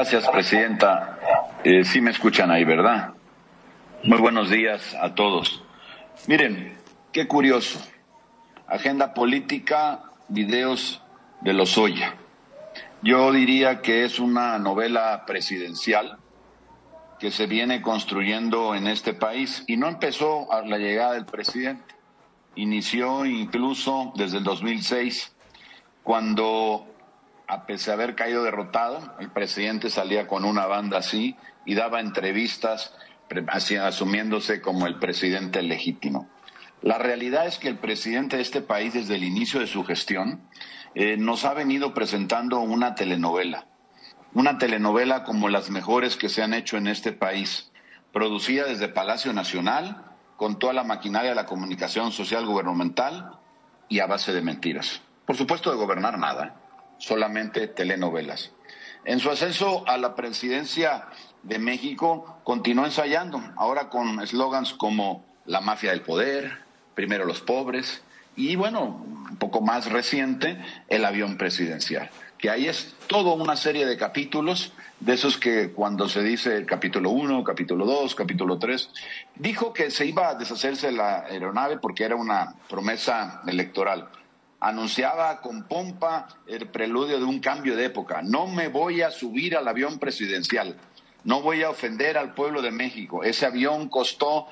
Gracias, presidenta. Sí me escuchan ahí, ¿verdad? Muy buenos días a todos. Miren, qué curioso. Agenda política, videos de Lozoya. Yo diría que es una novela presidencial que se viene construyendo en este país y no empezó a la llegada del presidente. Inició incluso desde el 2006, cuando, a pesar de haber caído derrotado, el presidente salía con una banda así y daba entrevistas asumiéndose como el presidente legítimo. La realidad es que el presidente de este país, desde el inicio de su gestión, nos ha venido presentando una telenovela como las mejores que se han hecho en este país, producida desde Palacio Nacional, con toda la maquinaria de la comunicación social gubernamental y a base de mentiras. Por supuesto, de gobernar nada, solamente telenovelas. En su ascenso a la presidencia de México, continuó ensayando, ahora con eslogans como la mafia del poder, primero los pobres, y bueno, un poco más reciente, el avión presidencial, que ahí es toda una serie de capítulos, de esos que cuando se dice capítulo 1, capítulo 2, capítulo 3, dijo que se iba a deshacerse la aeronave porque era una promesa electoral. Anunciaba con pompa el preludio de un cambio de época. No me voy a subir al avión presidencial. No voy a ofender al pueblo de México. Ese avión costó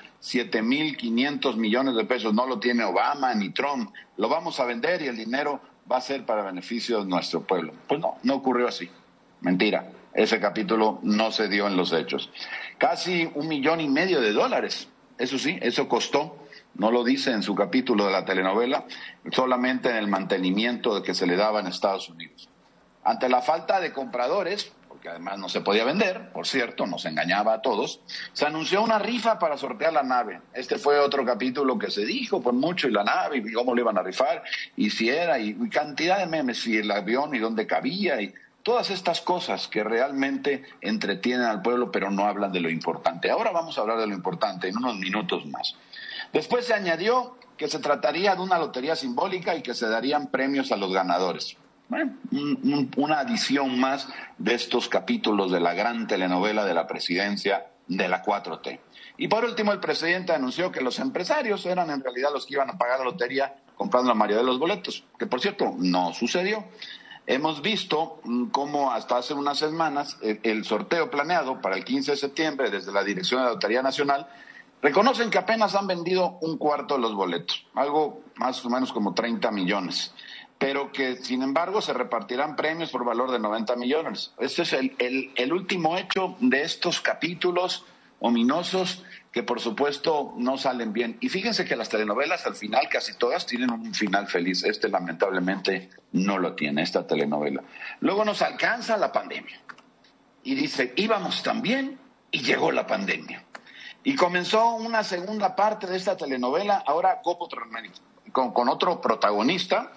7,500 millones de pesos. No lo tiene Obama ni Trump. Lo vamos a vender y el dinero va a ser para beneficio de nuestro pueblo. Pues no ocurrió así. Mentira. Ese capítulo no se dio en los hechos. Casi $1,5 millones. Eso sí, eso costó. No lo dice en su capítulo de la telenovela, solamente en el mantenimiento que se le daba en Estados Unidos. Ante la falta de compradores, porque además no se podía vender, por cierto, nos engañaba a todos, se anunció una rifa para sortear la nave. Este fue otro capítulo que se dijo por mucho, y la nave, y cómo le iban a rifar, y si era, y cantidad de memes, y el avión, y dónde cabía, y todas estas cosas que realmente entretienen al pueblo, pero no hablan de lo importante. Ahora vamos a hablar de lo importante en unos minutos más. Después se añadió que se trataría de una lotería simbólica y que se darían premios a los ganadores. Bueno, una adición más de estos capítulos de la gran telenovela de la presidencia de la 4T. Y por último, el presidente anunció que los empresarios eran en realidad los que iban a pagar la lotería comprando la mayoría de los boletos, que por cierto no sucedió. Hemos visto cómo hasta hace unas semanas el sorteo planeado para el 15 de septiembre desde la Dirección de la Lotería Nacional reconocen que apenas han vendido un cuarto de los boletos, algo más o menos como 30 millones, pero que sin embargo se repartirán premios por valor de 90 millones. Este es el último hecho de estos capítulos ominosos que por supuesto no salen bien. Y fíjense que las telenovelas al final casi todas tienen un final feliz. Este lamentablemente no lo tiene, esta telenovela. Luego nos alcanza la pandemia y dice, íbamos tan bien y llegó la pandemia. Y comenzó una segunda parte de esta telenovela, ahora con otro protagonista,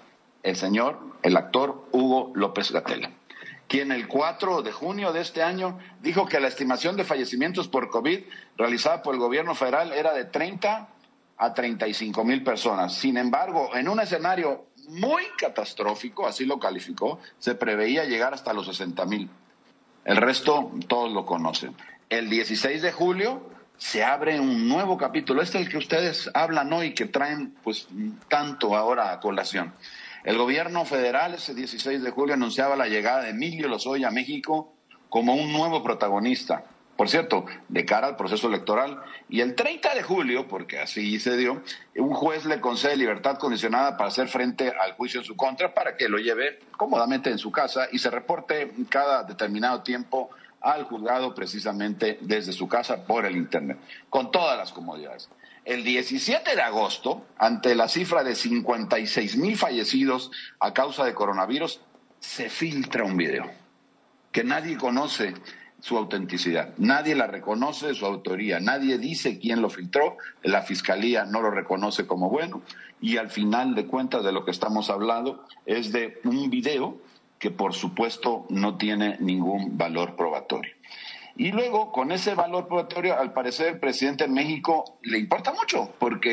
el actor Hugo López-Gatell, quien el 4 de junio de este año dijo que la estimación de fallecimientos por COVID realizada por el gobierno federal era de 30 a 35 mil personas. Sin embargo, en un escenario muy catastrófico, así lo calificó, se preveía llegar hasta los 60,000. El resto todos lo conocen. El 16 de julio se abre un nuevo capítulo, este es el que ustedes hablan hoy, que traen pues tanto ahora a colación. El gobierno federal ese 16 de julio anunciaba la llegada de Emilio Lozoya a México como un nuevo protagonista, por cierto, de cara al proceso electoral. Y el 30 de julio, porque así se dio, un juez le concede libertad condicionada para hacer frente al juicio en su contra, para que lo lleve cómodamente en su casa y se reporte cada determinado tiempo al juzgado precisamente desde su casa por el internet, con todas las comodidades. El 17 de agosto, ante la cifra de 56,000 fallecidos a causa de coronavirus, se filtra un video que nadie conoce su autenticidad, nadie la reconoce su autoría, nadie dice quién lo filtró, la fiscalía no lo reconoce como bueno, y al final de cuentas de lo que estamos hablando es de un video que por supuesto no tiene ningún valor probatorio. Y luego, con ese valor probatorio, al parecer el presidente de México le importa mucho, porque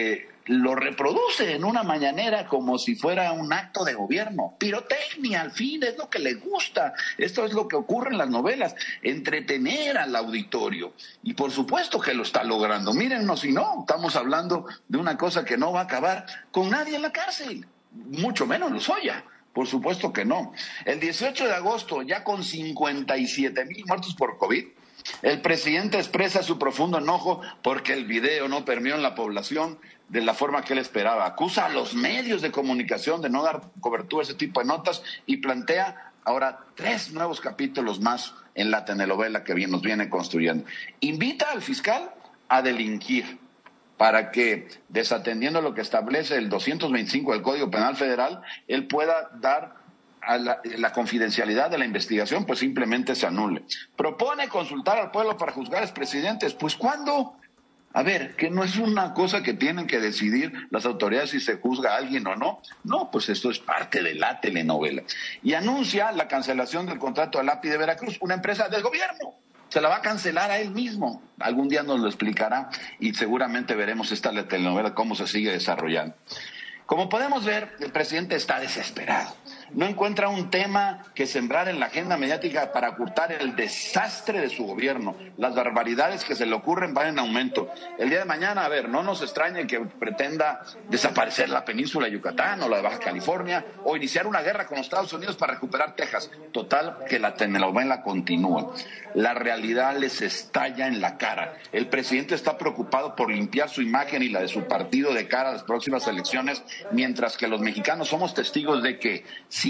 lo reproduce en una mañanera como si fuera un acto de gobierno. Pirotecnia, al fin, es lo que le gusta. Esto es lo que ocurre en las novelas, entretener al auditorio. Y por supuesto que lo está logrando. Mírennos, si no, estamos hablando de una cosa que no va a acabar con nadie en la cárcel, mucho menos Lozoya. Por supuesto que no. El 18 de agosto, ya con 57,000 muertos por COVID, el presidente expresa su profundo enojo porque el video no permeó en la población de la forma que él esperaba. Acusa a los medios de comunicación de no dar cobertura a ese tipo de notas y plantea ahora 3 nuevos capítulos más en la telenovela que nos viene construyendo. Invita al fiscal a delinquir para que, desatendiendo lo que establece el 225 del Código Penal Federal, él pueda dar a la confidencialidad de la investigación, pues simplemente se anule. Propone consultar al pueblo para juzgar a expresidentes. Pues ¿cuándo? A ver, que no es una cosa que tienen que decidir las autoridades si se juzga a alguien o no. No, pues esto es parte de la telenovela. Y anuncia la cancelación del contrato de API de Veracruz, una empresa del gobierno. Se la va a cancelar a él mismo. Algún día nos lo explicará y seguramente veremos esta telenovela cómo se sigue desarrollando. Como podemos ver, el presidente está desesperado. No encuentra un tema que sembrar en la agenda mediática para ocultar el desastre de su gobierno. Las barbaridades que se le ocurren van en aumento. El día de mañana, a ver, no nos extrañe que pretenda desaparecer la península de Yucatán o la de Baja California o iniciar una guerra con los Estados Unidos para recuperar Texas. Total, que la telenovela continúa. La realidad les estalla en la cara. El presidente está preocupado por limpiar su imagen y la de su partido de cara a las próximas elecciones, mientras que los mexicanos somos testigos de que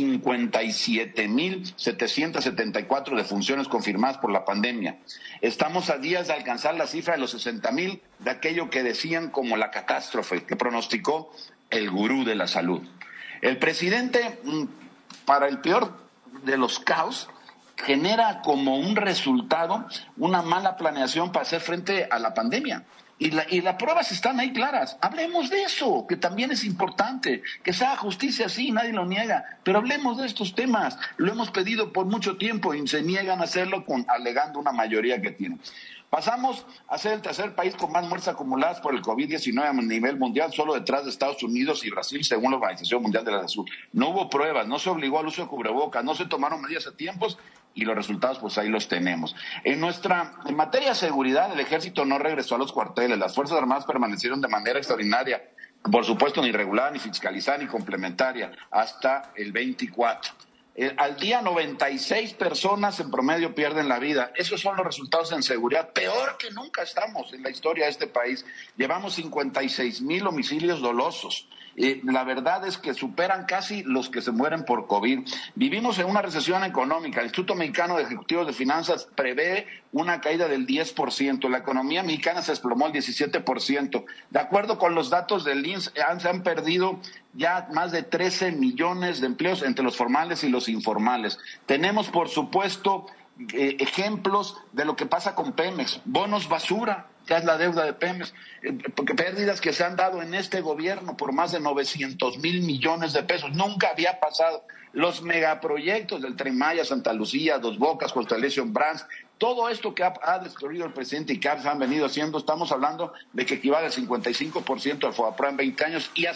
57,774 defunciones confirmadas por la pandemia. Estamos a días de alcanzar la cifra de los 60,000 de aquello que decían como la catástrofe que pronosticó el gurú de la salud. El presidente, para el peor de los caos, genera como un resultado una mala planeación para hacer frente a la pandemia. Y las pruebas están ahí claras. Hablemos de eso, que también es importante. Que se haga justicia, sí, nadie lo niega. Pero hablemos de estos temas. Lo hemos pedido por mucho tiempo y se niegan a hacerlo alegando una mayoría que tienen. Pasamos a ser el tercer país con más muertes acumuladas por el COVID-19 a nivel mundial, solo detrás de Estados Unidos y Brasil, según la Organización Mundial de la Salud. No hubo pruebas, no se obligó al uso de cubrebocas, no se tomaron medidas a tiempos y los resultados pues ahí los tenemos. En materia de seguridad, el ejército no regresó a los cuarteles, las Fuerzas Armadas permanecieron de manera extraordinaria, por supuesto ni regular, ni fiscalizada, ni complementaria, hasta el 24. Al día 96 personas en promedio pierden la vida. Esos son los resultados en seguridad. Peor que nunca estamos en la historia de este país. Llevamos 56,000 homicidios dolosos. La verdad es que superan casi los que se mueren por COVID. Vivimos en una recesión económica. El Instituto Mexicano de Ejecutivos de Finanzas prevé una caída del 10%. La economía mexicana se desplomó al 17%. De acuerdo con los datos del INSS, se han perdido ya más de 13 millones de empleos entre los formales y los informales. Tenemos, por supuesto, ejemplos de lo que pasa con Pemex, bonos basura, que es la deuda de Pemex, pérdidas que se han dado en este gobierno por más de 900,000 millones de pesos, nunca había pasado. Los megaproyectos del Tren Maya, Santa Lucía, Dos Bocas, Constellation Brands, todo esto que ha destruido el presidente y que han venido haciendo, estamos hablando de que equivale al 55% del FOBAPROA en 20 años y a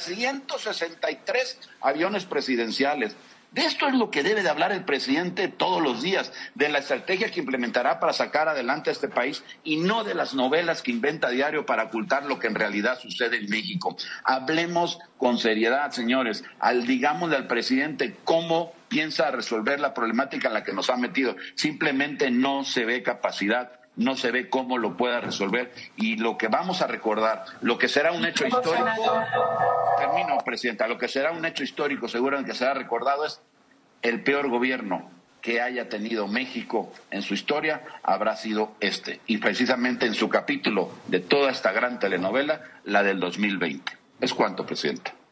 163 aviones presidenciales. De esto es lo que debe de hablar el presidente todos los días, de la estrategia que implementará para sacar adelante a este país y no de las novelas que inventa a diario para ocultar lo que en realidad sucede en México. Hablemos con seriedad, señores, digámosle al presidente cómo piensa resolver la problemática en la que nos ha metido. Simplemente no se ve capacidad, no se ve cómo lo pueda resolver y lo que vamos a recordar, lo que será un hecho histórico, termino, presidenta, lo que será un hecho histórico seguramente que será recordado es el peor gobierno que haya tenido México en su historia habrá sido este, y precisamente en su capítulo de toda esta gran telenovela, la del 2020. ¿Es cuánto, presidenta?